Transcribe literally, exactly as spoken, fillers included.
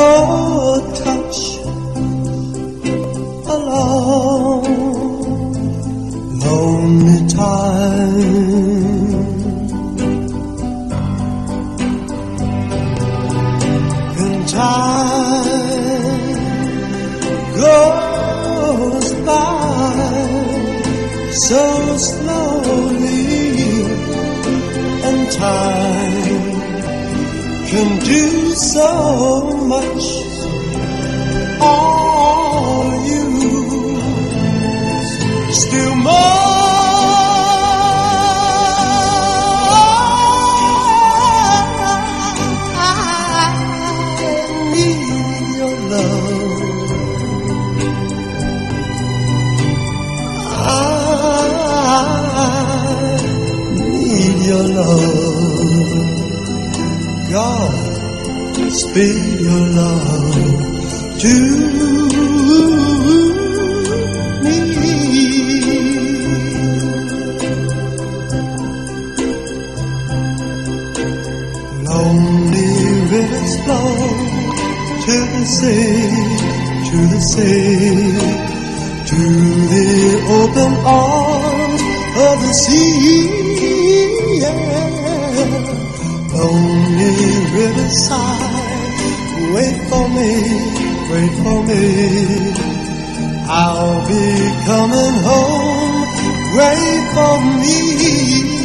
your touch alone. Lonely time, and time goes by so slowly, and time can do so much. Are you still more? I need your love. I need your love. God, speak your love to me. Lonely rivers flow to the sea, to the sea, to the open arms of the sea. Yeah. Lonely riverside, wait for me, wait for me. I'll be coming home, wait for me.